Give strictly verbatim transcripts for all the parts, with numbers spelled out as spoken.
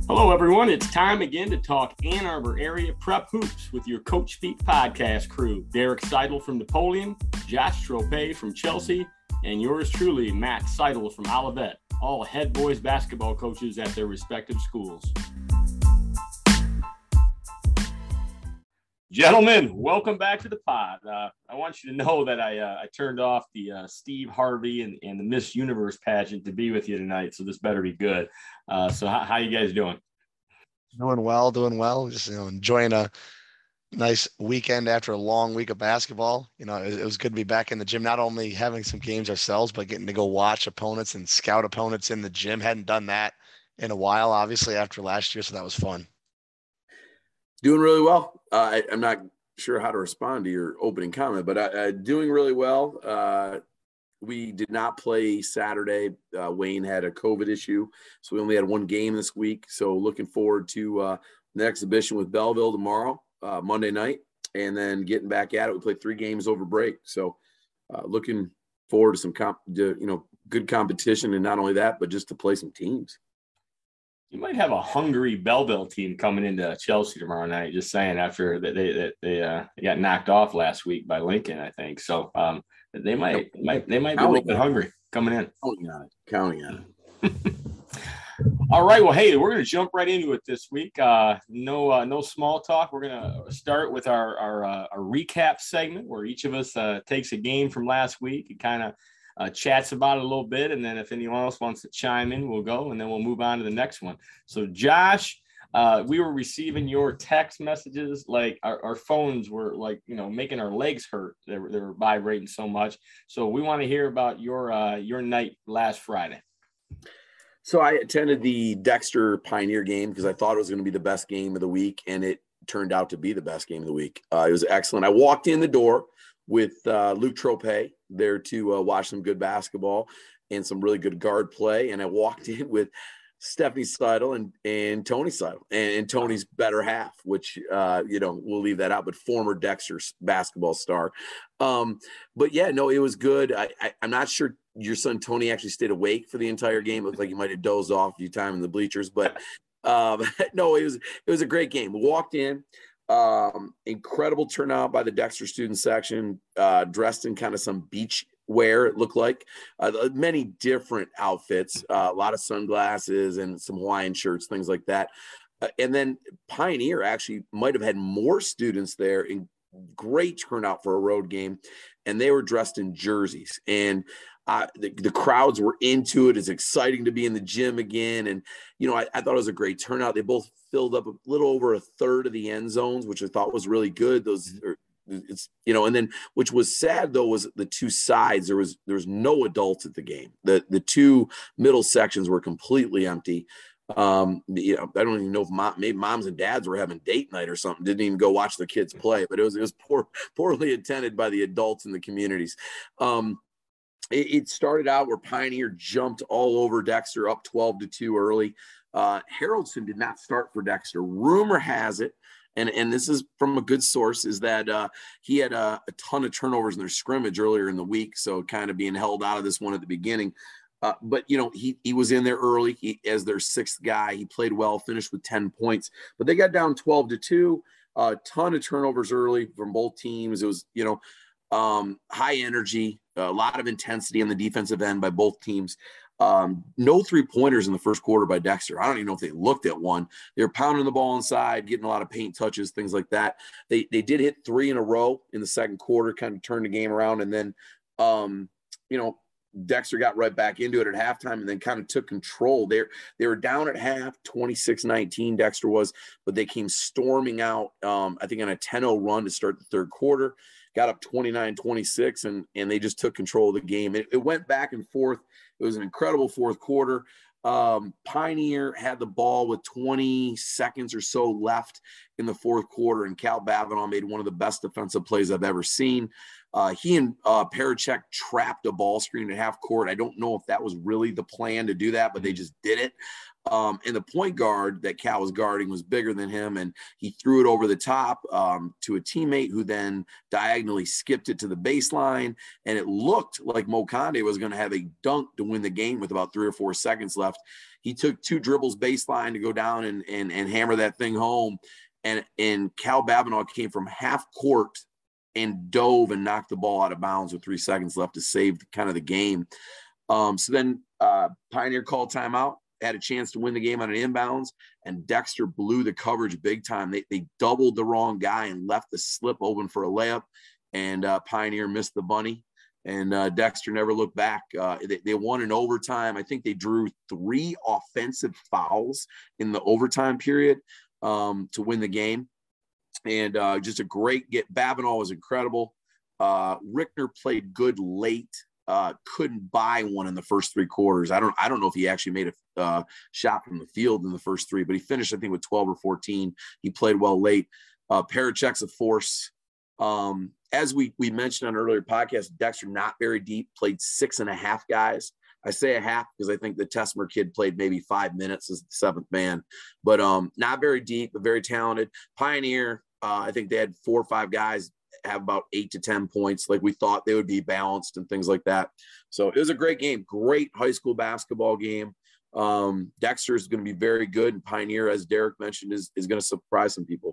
Hello, everyone. It's time again to talk Ann Arbor area prep hoops with your Coach Speak podcast crew. Derek Seidel from Napoleon, Josh Trope from Chelsea, and yours truly, Matt Seidel from Olivet, all head boys basketball coaches at their respective schools. Gentlemen, welcome back to the pod. Uh, I want you to know that I uh, I turned off the uh, Steve Harvey and, and the Miss Universe pageant to be with you tonight, so this better be good. Uh, so how, how you guys doing? Doing well, doing well. Just you know, enjoying a nice weekend after a long week of basketball. You know, it, it was good to be back in the gym, not only having some games ourselves, but getting to go watch opponents and scout opponents in the gym. Hadn't done that in a while, obviously, after last year, so that was fun. Doing really well. Uh, I, I'm not sure how to respond to your opening comment, but uh, uh, doing really well. Uh, we did not play Saturday. Uh, Wayne had a COVID issue, so we only had one game this week. So looking forward to uh, the exhibition with Belleville tomorrow, uh, Monday night, and then getting back at it. We played three games over break, so uh, looking forward to some comp, to, you know, good competition, and not only that, but just to play some teams. You might have a hungry Belleville team coming into Chelsea tomorrow night. Just saying, after they they they, uh, they got knocked off last week by Lincoln, I think. So um, they might they might they might be a little bit hungry coming in. Counting on it. Counting on it. All right. Well, hey, we're going to jump right into it this week. Uh, no uh, no small talk. We're going to start with our our, uh, our recap segment where each of us uh, takes a game from last week and kind of Uh, chats about it a little bit, and then if anyone else wants to chime in, we'll go, and then we'll move on to the next one. So, Josh, uh, we were receiving your text messages, like our, our phones were like, you know, making our legs hurt. They were, they were vibrating so much. So we want to hear about your uh, your night last Friday. So I attended the Dexter Pioneer game because I thought it was going to be the best game of the week, and it turned out to be the best game of the week. Uh, it was excellent. I walked in the door with uh, Luke Trope there to uh, watch some good basketball and some really good guard play. And I walked in with Stephanie Seidel and, and Tony Seidel and, and Tony's better half, which, uh, you know, we'll leave that out, but former Dexter basketball star. Um, but yeah, no, it was good. I, I, I'm not sure your son, Tony, actually stayed awake for the entire game. It looked like he might've dozed off a few times in the bleachers, but um, no, it was, it was a great game. We walked in. Um, incredible turnout by the Dexter student section, uh, dressed in kind of some beach wear, it looked like. Uh, many different outfits, uh, a lot of sunglasses and some Hawaiian shirts, things like that. Uh, and then Pioneer actually might have had more students there, in great turnout for a road game, and they were dressed in jerseys. And Uh, the, the crowds were into it. It's exciting to be in the gym again. And, you know, I, I thought it was a great turnout. They both filled up a little over a third of the end zones, which I thought was really good. Those are, it's, you know, and then which was sad though, was the two sides. There was, there was no adults at the game. The, the two middle sections were completely empty. Um, you know, I don't even know if mom, maybe moms and dads were having date night or something, didn't even go watch their kids play, but it was, it was poor, poorly attended by the adults in the communities. Um, It started out where Pioneer jumped all over Dexter, up twelve to two early. Uh, Haroldson did not start for Dexter. Rumor has it, and, and this is from a good source, is that uh, he had a, a ton of turnovers in their scrimmage earlier in the week, so kind of being held out of this one at the beginning. Uh, but, you know, he he was in there early he, as their sixth guy. He played well, finished with ten points. But they got down twelve to two, a ton of turnovers early from both teams. It was, you know, um, high energy, a lot of intensity on the defensive end by both teams. Um, no three-pointers in the first quarter by Dexter. I don't even know if they looked at one. They were pounding the ball inside, getting a lot of paint touches, things like that. They they did hit three in a row in the second quarter, kind of turned the game around. And then, um, you know, Dexter got right back into it at halftime and then kind of took control. They they were down at half, twenty-six nineteen, Dexter was, but they came storming out, um, I think, on a ten oh run to start the third quarter. Got up twenty-nine twenty-six, and, and they just took control of the game. It, it went back and forth. It was an incredible fourth quarter. Um, Pioneer had the ball with twenty seconds or so left in the fourth quarter, and Cal Bavanaugh made one of the best defensive plays I've ever seen. Uh, he and uh, Parachek trapped a ball screen at half court. I don't know if that was really the plan to do that, but they just did it. Um, and the point guard that Cal was guarding was bigger than him, and he threw it over the top um, to a teammate who then diagonally skipped it to the baseline, and it looked like Mo Kandeh was going to have a dunk to win the game with about three or four seconds left. He took two dribbles baseline to go down and and, and hammer that thing home, and, and Cal Babineau came from half court and dove and knocked the ball out of bounds with three seconds left to save kind of the game. Um, so then uh, Pioneer called timeout, had a chance to win the game on an inbounds, and Dexter blew the coverage big time. They, they doubled the wrong guy and left the slip open for a layup, and uh, Pioneer missed the bunny, and uh, Dexter never looked back. Uh, they, they won in overtime. I think they drew three offensive fouls in the overtime period um, to win the game. And uh, just a great get. Babineau was incredible. Uh, Rickner played good late. Uh, couldn't buy one in the first three quarters. I don't. I don't know if he actually made a uh, shot from the field in the first three, but he finished, I think, with twelve or fourteen. He played well late. Uh, Parachek's a force. Um, as we we mentioned on an earlier podcast, Dexter not very deep. Played six and a half guys. I say a half because I think the Tessmer kid played maybe five minutes as the seventh man, but um, not very deep, but very talented. Pioneer, uh, I think they had four or five guys have about eight to ten points. Like we thought they would be balanced and things like that. So it was a great game, great high school basketball game. Um, Dexter is going to be very good, and Pioneer, as Derek mentioned, is, is going to surprise some people.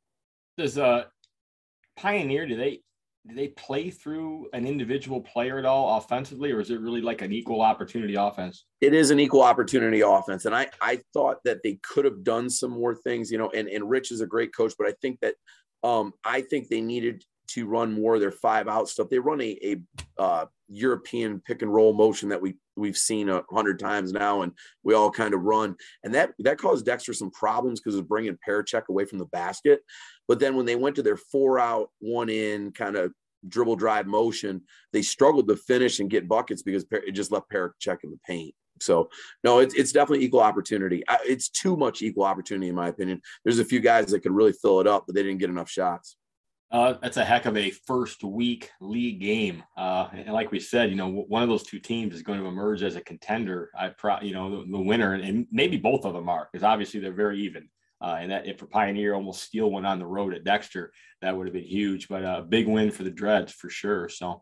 Does uh, Pioneer, do they, do they play through an individual player at all offensively, or is it really like an equal opportunity offense? It is an equal opportunity offense. And I, I thought that they could have done some more things, you know, and, and Rich is a great coach, but I think that um, I think they needed to run more of their five out stuff. They run a, a uh, European pick and roll motion that we we've seen a hundred times now, and we all kind of run. And that, that caused Dexter some problems because it was bringing Parachek away from the basket. But then when they went to their four out, one in kind of dribble drive motion, they struggled to finish and get buckets because it just left Parachek in the paint. So no, it's, it's definitely equal opportunity. It's too much equal opportunity in my opinion. There's a few guys that could really fill it up, but they didn't get enough shots. Uh, that's a heck of a first week league game. Uh, and like we said, you know, one of those two teams is going to emerge as a contender. I pro, you know, the, the winner, and maybe both of them are, because obviously they're very even. Uh, and that if a Pioneer almost steal one on the road at Dexter, that would have been huge. But a big win for the Dreads for sure. So,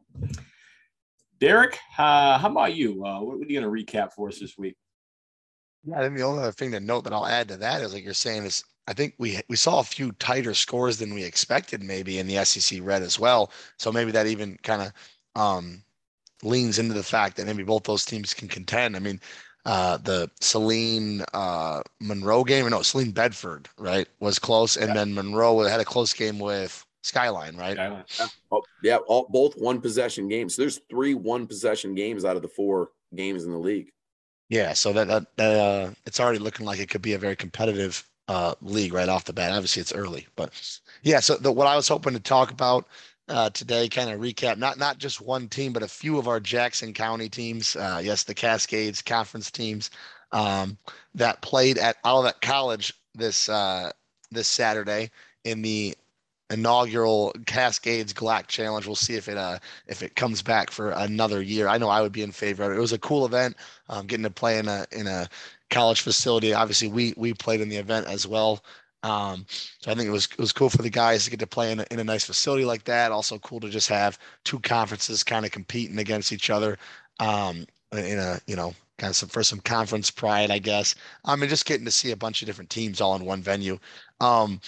Derek, uh, how about you? Uh, what are you going to recap for us this week? Yeah, I think the only other thing to note that I'll add to that is, like you're saying, is I think we we saw a few tighter scores than we expected, maybe in the S E C Red as well. So maybe that even kind of um, leans into the fact that maybe both those teams can contend. I mean, uh, the Saline uh, Monroe game, or no, Saline Bedford, right, was close, and yeah. then Monroe had a close game with Skyline, right? Skyline. Yeah, oh, yeah all, both one possession games. So there's three one possession games out of the four games in the league. Yeah, so that, that, that uh, it's already looking like it could be a very competitive uh, league right off the bat. Obviously, it's early, but yeah. So the, what I was hoping to talk about uh, today, kind of recap, not not just one team, but a few of our Jackson County teams. Uh, yes, the Cascades Conference teams um, that played at Olivet College this uh, this Saturday in the inaugural Cascades G L A C Challenge. We'll see if it uh if it comes back for another year. I know I would be in favor of it. It was a cool event, um, getting to play in a in a college facility. Obviously, we we played in the event as well. Um, so I think it was it was cool for the guys to get to play in a, in a nice facility like that. Also cool to just have two conferences kind of competing against each other um, in a you know kind of some for some conference pride, I guess. I mean, just getting to see a bunch of different teams all in one venue. Um,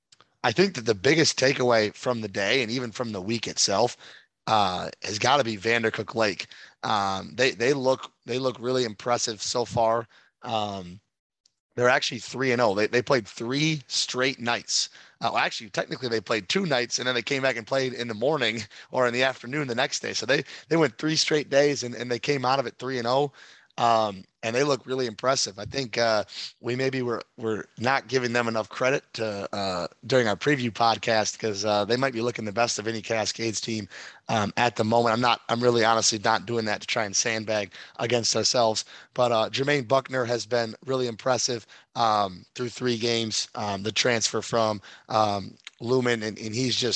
I think that the biggest takeaway from the day and even from the week itself uh, has got to be Vandercook Lake. Um, they they look they look really impressive so far. Um, they're actually three and zero. They they played three straight nights. Uh, well, actually, technically, they played two nights and then they came back and played in the morning or in the afternoon the next day. So they they went three straight days and, and they came out of it three and zero. Um, and they look really impressive. I think uh, we maybe were we're not giving them enough credit to uh, during our preview podcast because uh, they might be looking the best of any Cascades team um, at the moment. I'm not. I'm really honestly not doing that to try and sandbag against ourselves. But uh, Jermaine Buckner has been really impressive um, through three games. Um, the transfer from um, Lumen, and, and he's just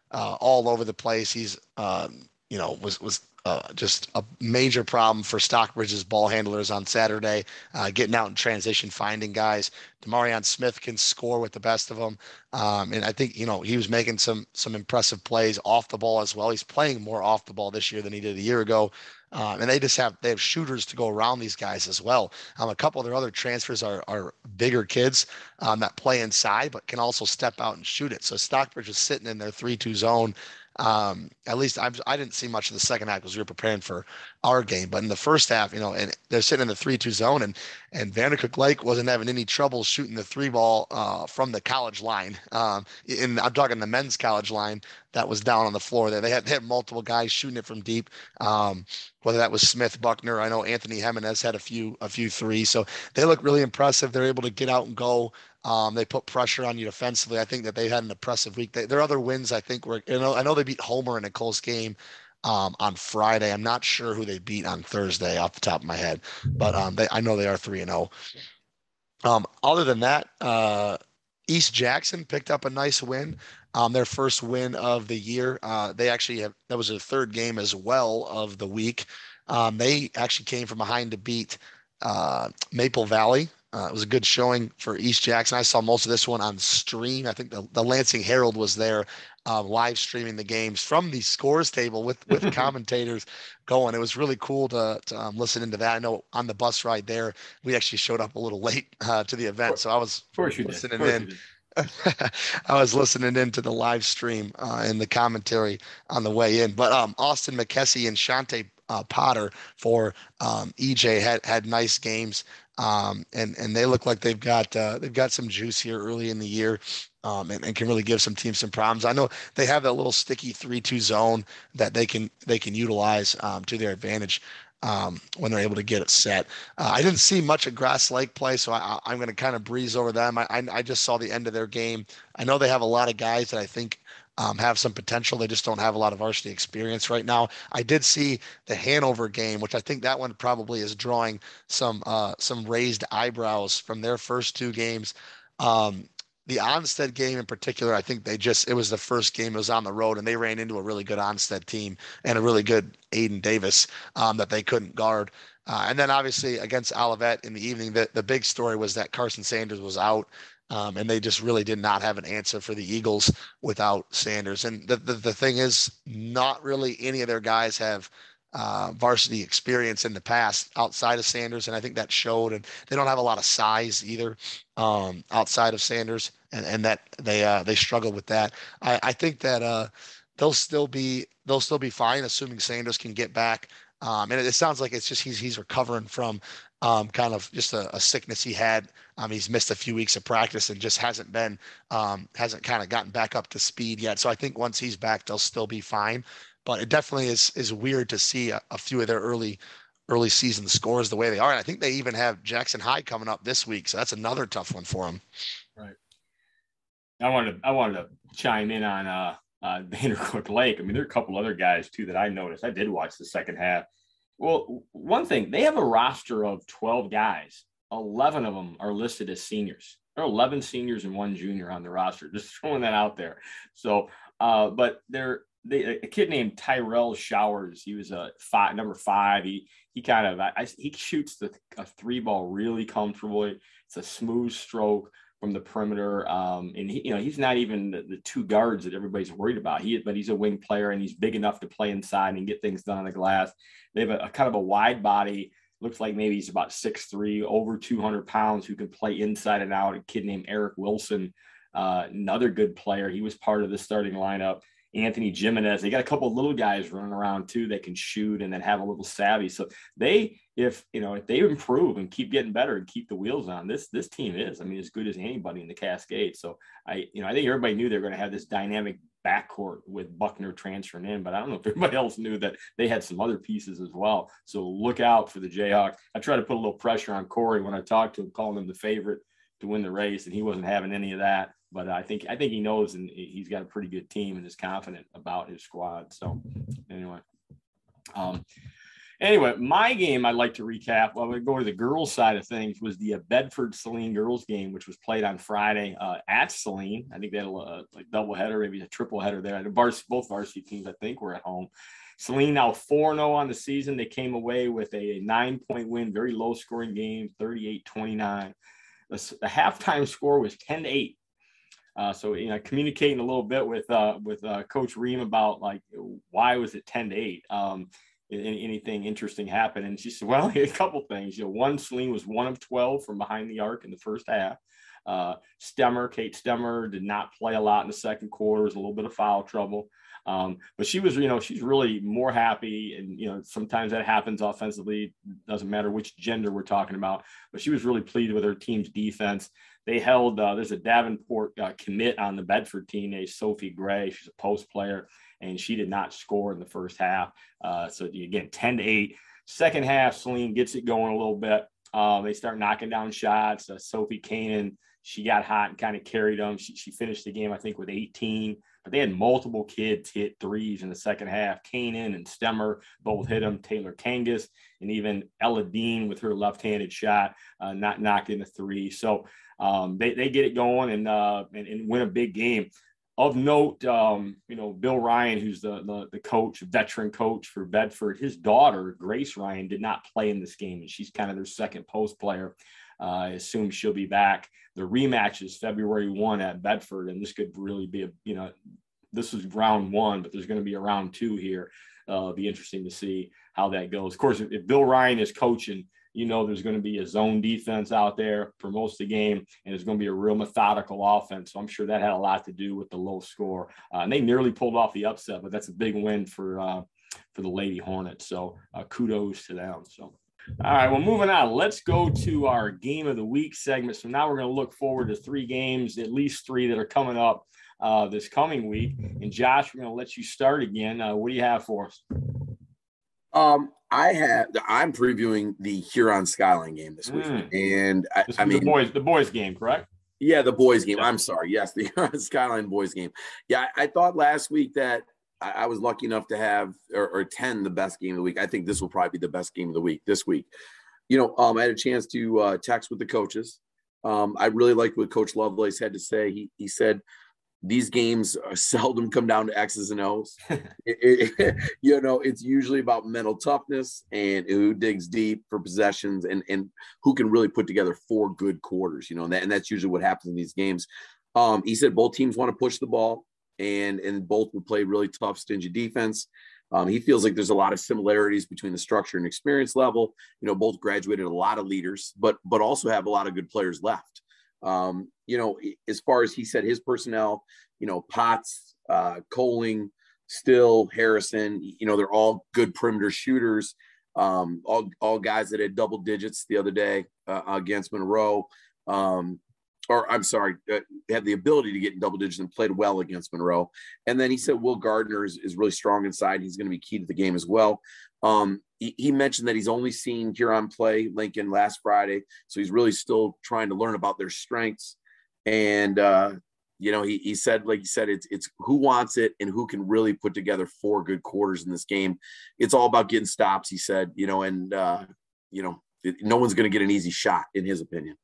uh, all over the place. He's, um, you know, was was uh, just a major problem for Stockbridge's ball handlers on Saturday, uh, getting out in transition, finding guys. Demarion Smith can score with the best of them, um, and I think you know he was making some some impressive plays off the ball as well. He's playing more off the ball this year than he did a year ago. Um, and they just have they have shooters to go around these guys as well. Um, a couple of their other transfers are are bigger kids um, that play inside, but can also step out and shoot it. So Stockbridge is sitting in their three two zone. Um, at least I've, I didn't see much of the second half because we were preparing for our game. But in the first half, you know, and they're sitting in the three two zone, and and Vandercook Lake wasn't having any trouble shooting the three ball uh, from the college line. Um, and I'm talking the men's college line that was down on the floor there. They had, they had multiple guys shooting it from deep. Um, whether that was Smith, Buckner, I know Anthony Jimenez had a few a few threes. So they look really impressive. They're able to get out and go. Um, they put pressure on you defensively. I think that they had an impressive week. They, their other wins, I think, were you know I know they beat Homer in a close game um, on Friday. I'm not sure who they beat on Thursday off the top of my head, but um, they, I know they are three and zero. Um, other than that, uh, East Jackson picked up a nice win. Um, their first win of the year. Uh, they actually have that was their third game as well of the week. Um, they actually came from behind to beat uh, Maple Valley. Uh, it was a good showing for East Jackson. I saw most of this one on stream. I think the, the Lansing Herald was there um, live streaming the games from the scores table with with commentators going. It was really cool to, to um, listen into that. I know on the bus ride there, we actually showed up a little late uh, to the event, so I was Of course you did. listening Of course in. you did. I was listening into the live stream uh, and the commentary on the way in. But um, Austin McKessie and Shante uh, Potter for um, E J had had nice games, um, and and they look like they've got uh, they've got some juice here early in the year. Um, and, and can really give some teams some problems. I know they have that little sticky three two zone that they can they can utilize um, to their advantage um, when they're able to get it set. Uh, I didn't see much of Grass Lake play, so I, I'm going to kind of breeze over them. I, I, I just saw the end of their game. I know they have a lot of guys that I think um, have some potential. They just don't have a lot of varsity experience right now. I did see the Hanover game, which I think that one probably is drawing some uh, some raised eyebrows from their first two games. Um, the Onstead game in particular, I think they just, it was the first game, it was on the road, and they ran into a really good Onstead team and a really good Aiden Davis um, that they couldn't guard. Uh, and then obviously against Olivet in the evening, the, the big story was that Carson Sanders was out. Um, and they just really did not have an answer for the Eagles without Sanders. And the, the, the thing is, not really any of their guys have uh, varsity experience in the past outside of Sanders. And I think that showed. And they don't have a lot of size either um, outside of Sanders. And, and that they uh, they struggle with that. I, I think that uh, they'll still be they'll still be fine, assuming Sanders can get back. Um, and it, it sounds like it's just he's he's recovering from um, kind of just a, a sickness he had. Um, he's missed a few weeks of practice and just hasn't been um, hasn't kind of gotten back up to speed yet. So I think once he's back, they'll still be fine. But it definitely is is weird to see a, a few of their early early season scores the way they are. And I think they even have Jackson High coming up this week, so that's another tough one for them. Right. I wanted to, I wanted to chime in on uh, uh, Vandercook Lake. I mean, there are a couple other guys too that I noticed. I did watch the second half. Well, one thing, they have a roster of twelve guys. eleven of them are listed as seniors. There are eleven seniors and one junior on the roster. Just throwing that out there. So, uh, but they're they, a kid named Tyrell Showers. He was a five, number five. He he kind of I, he shoots the a three ball really comfortably. It's a smooth stroke from the perimeter. Um, and he, you know, he's not even the, the two guards that everybody's worried about. He, but he's a wing player and he's big enough to play inside and get things done on the glass. They have a, a kind of a wide body. Looks like maybe he's about six three, over two hundred pounds, who can play inside and out. A kid named Eric Wilson, uh, another good player. He was part of the starting lineup. Anthony Jimenez. They got a couple of little guys running around too that can shoot and then have a little savvy. So they, if you know, if they improve and keep getting better and keep the wheels on, this this team is, I mean, as good as anybody in the Cascade. So I, you know, I think everybody knew they were going to have this dynamic backcourt with Buckner transferring in, but I don't know if everybody else knew that they had some other pieces as well. So look out for the Jayhawks. I try to put a little pressure on Corey when I talked to him, calling him the favorite to win the race, and he wasn't having any of that. But I think I think he knows, and he's got a pretty good team and is confident about his squad. So anyway, um, Anyway, my game I'd like to recap. Well, we go to the girls' side of things. Was the uh, Bedford Saline girls game, which was played on Friday uh, at Saline. I think they had a uh, like double header, maybe a triple header there. The vars- both varsity teams, I think, were at home. Saline now four and oh on the season. They came away with a nine-point win, very low-scoring game, thirty-eight twenty-nine. The, the halftime score was ten to eight. Uh, so, you know, communicating a little bit with uh, with uh, Coach Ream about, like, why was it ten to eight? Um, anything interesting happened? And she said, well, a couple things. You know, one, Saline was one of twelve from behind the arc in the first half. Uh, Stemmer, Kate Stemmer, did not play a lot in the second quarter. There was a little bit of foul trouble. Um, but she was, you know, she's really more happy. And, you know, sometimes that happens offensively. Doesn't matter which gender we're talking about. But she was really pleased with her team's defense. They held, uh, there's a Davenport uh, commit on the Bedford team named Sophie Gray. She's a post player, and she did not score in the first half. Uh, so, again, ten to eight. Second half, Saline gets it going a little bit. Uh, they start knocking down shots. Uh, Sophie Kanan, she got hot and kind of carried them. She, she finished the game, I think, with eighteen. But they had multiple kids hit threes in the second half. Kanan and Stemmer both hit them. Taylor Kangas and even Ella Dean with her left-handed shot uh, not knocked in a three. So um, they, they get it going and, uh, and and win a big game. Of note, um, you know, Bill Ryan, who's the, the the coach, veteran coach for Bedford, his daughter, Grace Ryan, did not play in this game, and she's kind of their second post player. Uh, I assume she'll be back. The rematch is February first at Bedford, and this could really be a, you know, this is round one, but there's going to be a round two here. Uh, it'll be interesting to see how that goes. Of course, if, if Bill Ryan is coaching, you know there's going to be a zone defense out there for most of the game, and it's going to be a real methodical offense. So I'm sure that had a lot to do with the low score. Uh, and they nearly pulled off the upset, but that's a big win for uh, for the Lady Hornets. So uh, kudos to them. So. All right, well, moving on. Let's go to our Game of the Week segment. So now we're going to look forward to three games, at least three that are coming up uh, this coming week. And Josh, we're going to let you start again. Uh, what do you have for us? Um, I have. I'm previewing the Huron Skyline game this week, mm. and I, this I mean the boys, the boys game, correct? Yeah, the boys game. I'm sorry. Yes, the Huron Skyline boys game. Yeah, I, I thought last week that I, I was lucky enough to have or, or attend the best game of the week. I think this will probably be the best game of the week this week. You know, um, I had a chance to uh, text with the coaches. Um, I really liked what Coach Lovelace had to say. He he said, these games are seldom come down to X's and O's. it, it, you know, it's usually about mental toughness and who digs deep for possessions and, and who can really put together four good quarters, you know, and, that, and that's usually what happens in these games. Um, he said both teams want to push the ball and, and both will play really tough, stingy defense. Um, he feels like there's a lot of similarities between the structure and experience level. You know, both graduated a lot of leaders, but but also have a lot of good players left. Um, you know, as far as he said, his personnel, you know, Potts, uh, Coling, Still, Harrison, you know, they're all good perimeter shooters. Um, all, all guys that had double digits the other day uh, against Monroe. Um, or I'm sorry, uh, had the ability to get in double digits and played well against Monroe. And then he said Will Gardner is, is really strong inside. He's going to be key to the game as well. Um, he, he mentioned that he's only seen Huron play Lincoln last Friday. So he's really still trying to learn about their strengths. And, uh, you know, he, he said, like he said, it's, it's who wants it and who can really put together four good quarters in this game. It's all about getting stops, he said, you know, and, uh, you know, it, no one's going to get an easy shot in his opinion.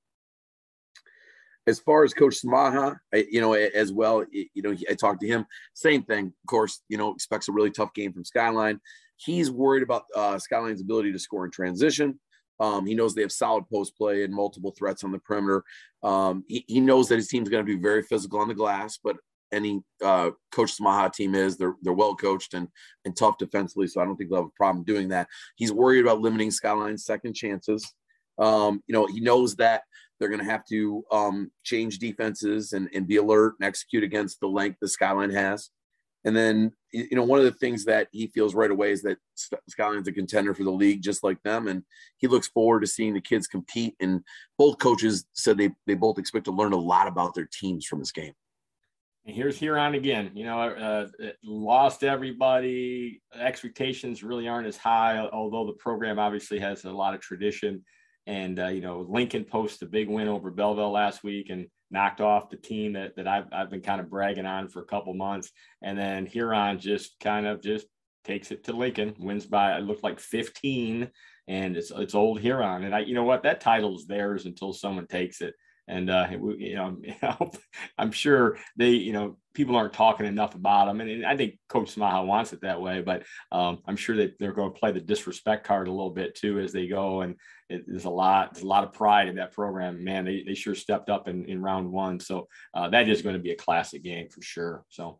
As far as Coach Samaha, you know, as well, you know, I talked to him, same thing, of course, you know, expects a really tough game from Skyline. He's worried about uh, Skyline's ability to score in transition. Um, he knows they have solid post play and multiple threats on the perimeter. Um, he, he knows that his team's going to be very physical on the glass, but any uh, Coach Samaha team is, they're they're well coached and and tough defensively, so I don't think they'll have a problem doing that. He's worried about limiting Skyline's second chances. Um, you know, he knows that they're going to have to um, change defenses and, and be alert and execute against the length the Skyline has. And then, you know, one of the things that he feels right away is that Skyline's a contender for the league, just like them. And he looks forward to seeing the kids compete. And both coaches said they, they both expect to learn a lot about their teams from this game. And here's Huron again, you know, uh, lost everybody. Expectations really aren't as high, although the program obviously has a lot of tradition. And, uh, you know, Lincoln posted a big win over Belleville last week and knocked off the team that, that I've, I've been kind of bragging on for a couple months. And then Huron just kind of just takes it to Lincoln, wins by, it looked like fifteen, and it's it's Old Huron. And I, you know what, that title's theirs until someone takes it. And, uh, you know, I'm sure they, you know, people aren't talking enough about them. And I think Coach Smaha wants it that way, but um, I'm sure that they're going to play the disrespect card a little bit too as they go. And it, there's a lot, there's a lot of pride in that program. Man, they, they sure stepped up in, in round one. So uh, that is going to be a classic game for sure. So.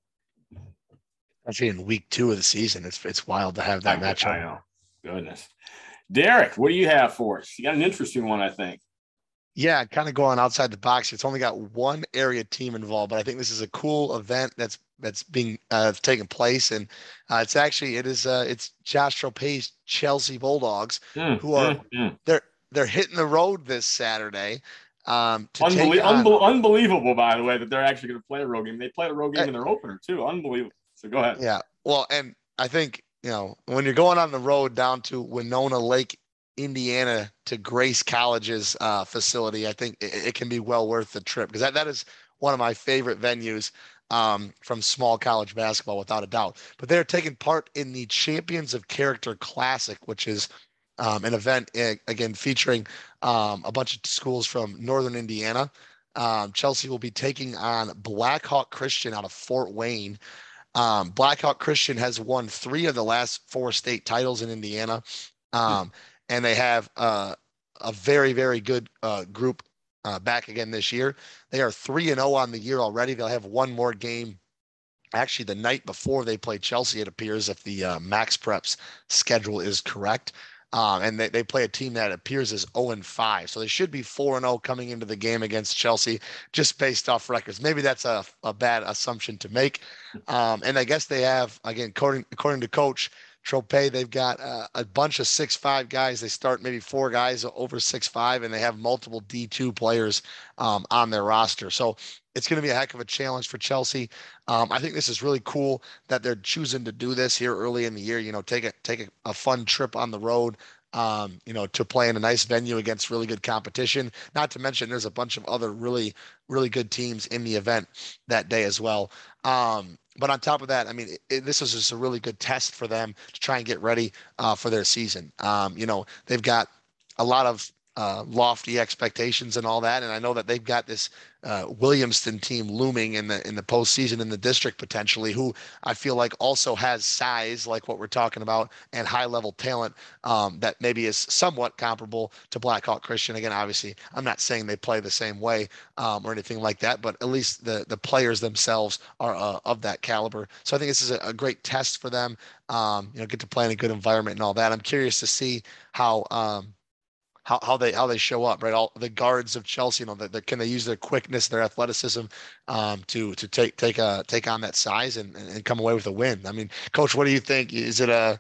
Actually, in week two of the season, it's it's wild to have that I, matchup. I know. Goodness. Derek, what do you have for us? You got an interesting one, I think. Yeah, kind of going outside the box. It's only got one area team involved, but I think this is a cool event that's that's being uh, taking place, and uh, it's actually it is uh, it's Josh Tropay's Chelsea Bulldogs mm, who are mm, mm. they're they're hitting the road this Saturday. Um, to Unbelie- take on, unbe- unbelievable, by the way, that they're actually going to play a road game. They played a road game uh, in their opener too. Unbelievable. So go ahead. Yeah, well, and I think you know when you're going on the road down to Winona Lake, Indiana, to Grace College's uh, facility, I think it, it can be well worth the trip because that, that is one of my favorite venues um, from small college basketball, without a doubt. But they're taking part in the Champions of Character Classic, which is um, an event, uh, again, featuring um, a bunch of schools from Northern Indiana. Um, Chelsea will be taking on Blackhawk Christian out of Fort Wayne. Um, Blackhawk Christian has won three of the last four state titles in Indiana. Um, and they have uh, a very, very good uh, group uh, back again this year. They are three and oh on the year already. They'll have one more game. Actually, the night before they play Chelsea, it appears, if the uh, Max Preps schedule is correct. Um, and they, they play a team that appears as oh and five. So they should be four and oh coming into the game against Chelsea, just based off records. Maybe that's a, a bad assumption to make. Um, and I guess they have, again, according, according to Coach Tropay, they've got uh, a bunch of six five guys. They start maybe four guys over six five, and they have multiple D two players um, on their roster. So it's going to be a heck of a challenge for Chelsea. Um, I think this is really cool that they're choosing to do this here early in the year. You know, take a take a, a fun trip on the road. Um, you know, to play in a nice venue against really good competition. Not to mention, there's a bunch of other really, really good teams in the event that day as well. Um, but on top of that, I mean, it, it, this is just a really good test for them to try and get ready uh, for their season. Um, you know, they've got a lot of uh, lofty expectations and all that, and I know that they've got this uh, Williamston team looming in the in the postseason in the district potentially, who I feel like also has size, like what we're talking about, and high level talent um, that maybe is somewhat comparable to Blackhawk Christian. Again, obviously, I'm not saying they play the same way um, or anything like that, but at least the the players themselves are uh, of that caliber. So I think this is a, a great test for them. Um, you know, get to play in a good environment and all that. I'm curious to see how. Um, how, how they how they show up, right? All the guards of Chelsea, you know, that can they use their quickness, their athleticism, um, to to take take a take on that size and, and come away with a win. I mean, Coach, what do you think? Is it a,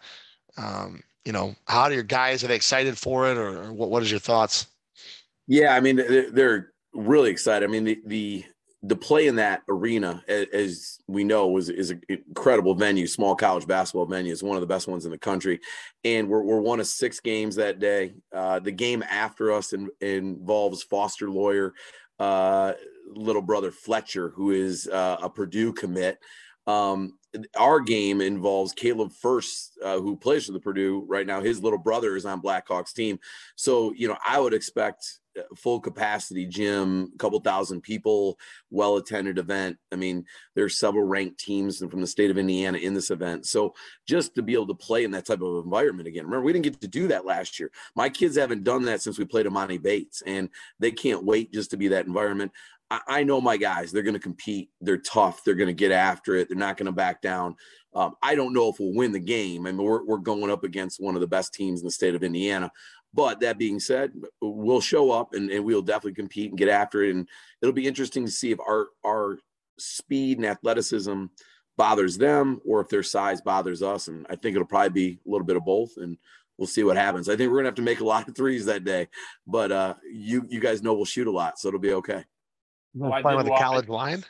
um, you know, how do your guys, are they excited for it, or, or what? What is your thoughts? Yeah, I mean, they're, they're really excited. I mean, the the the play in that arena, as we know, was is an incredible venue. Small college basketball venue is one of the best ones in the country, and we're we're one of six games that day. Uh, the game after us in, involves Foster Lawyer, uh, little brother Fletcher, who is uh, a Purdue commit. Um, our game involves Caleb First, uh, who plays for the Purdue right now. His little brother is on Blackhawks team, so you know I would expect full capacity gym, a couple thousand people, well-attended event. I mean, there's several ranked teams from the state of Indiana in this event. So just to be able to play in that type of environment again, remember, we didn't get to do that last year. My kids haven't done that since we played Amani Bates, and they can't wait just to be that environment. I, I know my guys, they're going to compete. They're tough. They're going to get after it. They're not going to back down. Um, I don't know if we'll win the game. I mean, we're, we're going up against one of the best teams in the state of Indiana. But that being said, we'll show up and, and we'll definitely compete and get after it. And it'll be interesting to see if our our speed and athleticism bothers them or if their size bothers us. And I think it'll probably be a little bit of both. And we'll see what happens. I think we're going to have to make a lot of threes that day. But uh, you you guys know we'll shoot a lot, so it'll be okay. Well, playing with the college line?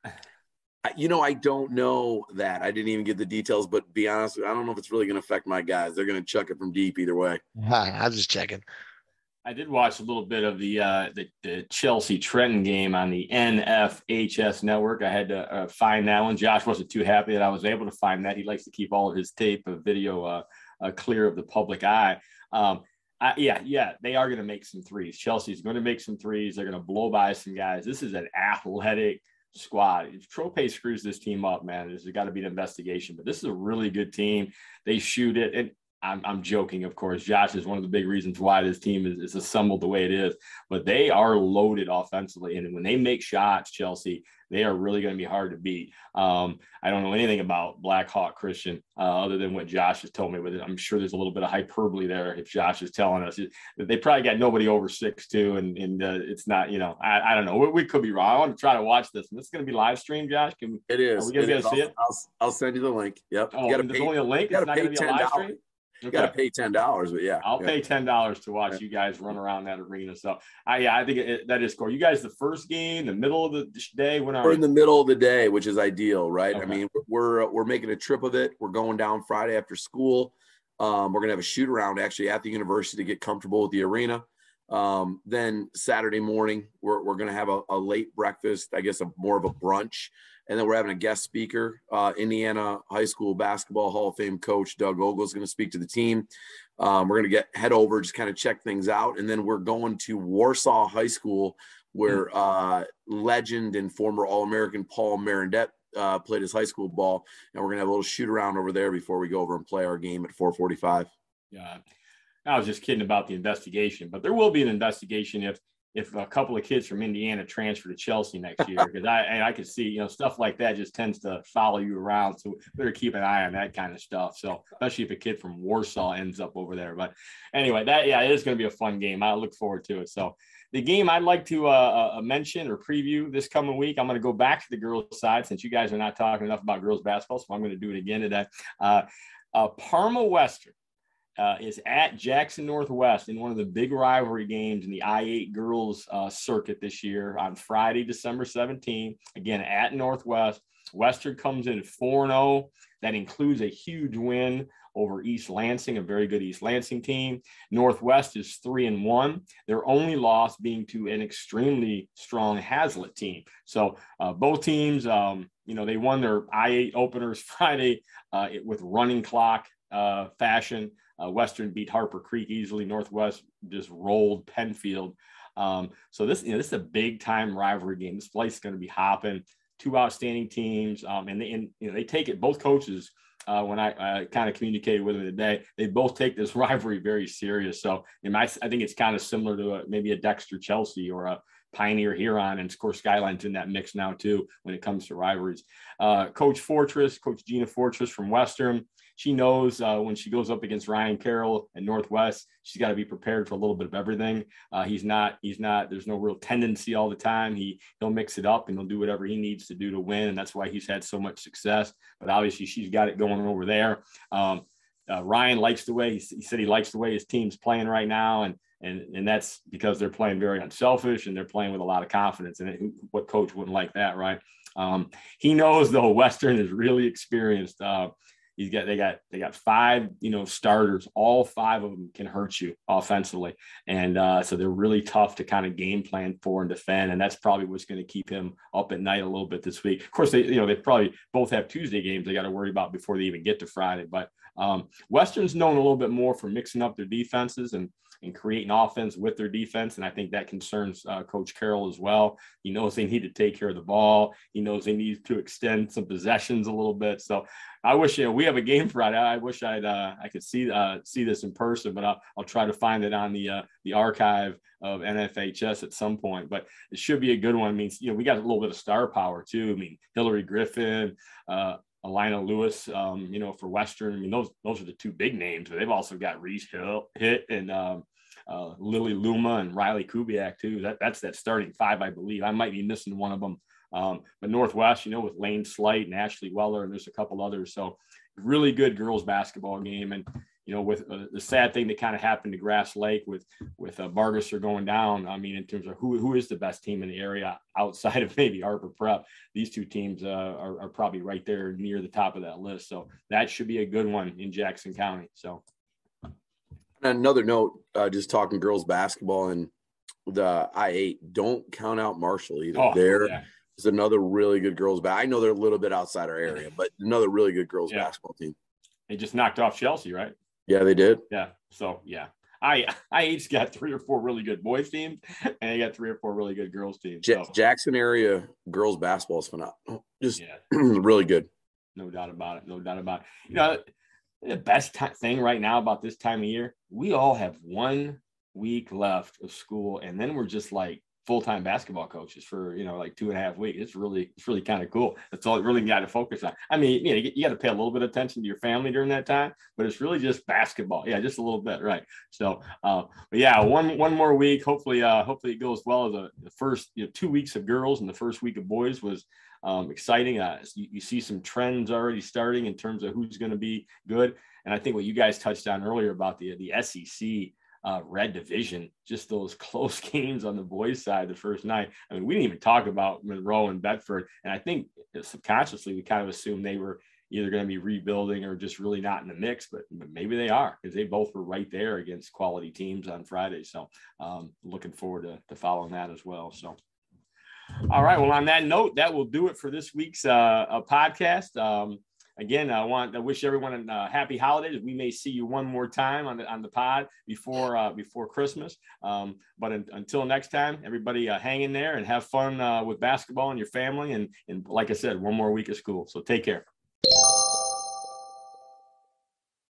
You know, I don't know that. I didn't even get the details, but be honest, I don't know if it's really going to affect my guys. They're going to chuck it from deep either way. I'm just checking. I did watch a little bit of the uh, the, the Chelsea Trenton game on the N F H S network. I had to uh, find that one. Josh wasn't too happy that I was able to find that. He likes to keep all of his tape of video uh, uh, clear of the public eye. Um, I, yeah, yeah, they are going to make some threes. Chelsea's going to make some threes. They're going to blow by some guys. This is an athletic squad. If Trope screws this team up, man, there's got to be an investigation. But this is a really good team. They shoot it. And I'm, I'm joking, of course. Josh is one of the big reasons why this team is, is assembled the way it is. But they are loaded offensively. And when they make shots, Chelsea, they are really going to be hard to beat. Um, I don't know anything about Black Hawk Christian uh, other than what Josh has told me. But I'm sure there's a little bit of hyperbole there if Josh is telling us. They probably got nobody over six two, and, and uh, it's not, you know, I, I don't know. We, we could be wrong. I want to try to watch this. And this is going to be live stream, Josh. Can we, it is. Are we going to be able to see I'll, it? I'll, I'll send you the link. Yep. Oh, you gotta there's pay, only a link? It's not going to be a live stream? You Okay. got to pay ten dollars, but yeah, I'll yeah. pay ten dollars to watch you guys run around that arena. So I, yeah, I think it, that is cool. You guys, the first game, the middle of the day, when are we're in the middle of the day, which is ideal, right? Okay. I mean, we're we're making a trip of it. We're going down Friday after school. Um, we're gonna have a shoot around actually at the university to get comfortable with the arena. Um, then Saturday morning, we're we're gonna have a, a late breakfast, I guess, a more of a brunch. And then we're having a guest speaker, uh, Indiana High School Basketball Hall of Fame coach Doug Ogle is going to speak to the team. Um, we're going to get head over, just kind of check things out. And then we're going to Warsaw High School, where uh, legend and former All-American Paul Marindet uh, played his high school ball. And we're going to have a little shoot around over there before we go over and play our game at four forty-five. Yeah, I was just kidding about the investigation, but there will be an investigation if if a couple of kids from Indiana transfer to Chelsea next year, because I and I could see, you know, stuff like that just tends to follow you around. So better keep an eye on that kind of stuff. So especially if a kid from Warsaw ends up over there. But anyway, that, yeah, it is going to be a fun game. I look forward to it. So the game I'd like to uh, uh, mention or preview this coming week, I'm going to go back to the girls' side since you guys are not talking enough about girls basketball. So I'm going to do it again today. Uh, uh, Parma Western Uh, is at Jackson Northwest in one of the big rivalry games in the I eight girls uh, circuit this year on Friday, December seventeenth. Again, at Northwest. Western comes in four and oh. That includes a huge win over East Lansing, a very good East Lansing team. Northwest is three and one. Their only loss being to an extremely strong Hazlitt team. So uh, both teams, um, you know, they won their I eight openers Friday uh, with running clock uh, fashion. Uh, Western beat Harper Creek easily. Northwest just rolled Penfield. Um, so this, you know, this is a big time rivalry game. This place is going to be hopping. Two outstanding teams, um, and they, and you know, they take it. Both coaches, uh, when I uh, kind of communicated with them today, they both take this rivalry very serious. So, you know, I, I think it's kind of similar to a, maybe a Dexter Chelsea or a Pioneer Huron, and of course Skyline's in that mix now too when it comes to rivalries. Uh, Coach Fortress, Coach Gina Fortress from Western. She knows uh, when she goes up against Ryan Carroll at Northwest, she's got to be prepared for a little bit of everything. Uh, he's not, he's not, there's no real tendency all the time. He, he'll mix it up and he'll do whatever he needs to do to win. And that's why he's had so much success. But obviously she's got it going over there. Um, uh, Ryan likes the way, he, he said he likes the way his team's playing right now. And, and, and that's because they're playing very unselfish and they're playing with a lot of confidence. And it, what coach wouldn't like that, right? Um, he knows though Western is really experienced. Uh, He's got they got they got five, you know, starters. All five of them can hurt you offensively, and uh, so they're really tough to kind of game plan for and defend. And that's probably what's going to keep him up at night a little bit this week. Of course, they you know they probably both have Tuesday games they got to worry about before they even get to Friday. But um, Western's known a little bit more for mixing up their defenses and and creating offense with their defense. And I think that concerns uh, Coach Carroll as well. He knows they need to take care of the ball. He knows they need to extend some possessions a little bit. So I wish, you know, we have a game Friday. I wish I'd, uh, I could see, uh, see this in person, but I'll, I'll try to find it on the, uh, the archive of N F H S at some point, but it should be a good one. I mean, you know, we got a little bit of star power too. I mean, Hillary Griffin, uh, Alina Lewis, um, you know, for Western. I mean, those those are the two big names, but they've also got Reese Hill, Hit and um, uh, Lily Luma and Riley Kubiak too. That that's that starting five, I believe. I might be missing one of them. Um, but Northwest, you know, with Lane Slight and Ashley Weller, and there's a couple others. So really good girls basketball game. And, you know, with uh, the sad thing that kind of happened to Grass Lake with, with uh, Bargesser going down, I mean, in terms of who, who is the best team in the area outside of maybe Harper Prep, these two teams uh, are, are probably right there near the top of that list. So that should be a good one in Jackson County. So. Another note, uh, just talking girls basketball and the I eight, don't count out Marshall either. Oh, there yeah. is another really good girls basketball. I know they're a little bit outside our area, but another really good girls Yeah. basketball team. They just knocked off Chelsea, right? Yeah, they did. Yeah. So, yeah. I I eight's got three or four really good boys teams, and they got three or four really good girls teams. Ja- So, Jackson area girls basketball is phenomenal. Just yeah, really good. no doubt about it. No doubt about it. You know, the best t- thing right now about this time of year, we all have one week left of school, and then we're just like full-time basketball coaches for, you know, like two and a half weeks. It's really, it's really kind of cool. That's all really got to focus on. I mean, you know, you, you got to pay a little bit of attention to your family during that time, but it's really just basketball. Yeah, just a little bit, right? So, uh, but yeah, one one more week. Hopefully, uh, hopefully it goes well. The, the first, you know, two weeks of girls and the first week of boys was um, exciting. Uh, you, you see some trends already starting in terms of who's going to be good. And I think what you guys touched on earlier about the the S E C. Uh, red division, just those close games on the boys' side the first night. I mean, we didn't even talk about Monroe and Bedford, and I think subconsciously we kind of assumed they were either going to be rebuilding or just really not in the mix, but, but maybe they are, because they both were right there against quality teams on Friday. So um, looking forward to, to following that as well. So. All right. Well, on that note, that will do it for this week's uh, uh, podcast. Um, Again, I want to wish everyone a uh, happy holidays. We may see you one more time on the on the pod before uh, before Christmas. Um, but in, until next time, everybody uh, hang in there and have fun uh, with basketball and your family. And, and like I said, one more week of school. So take care.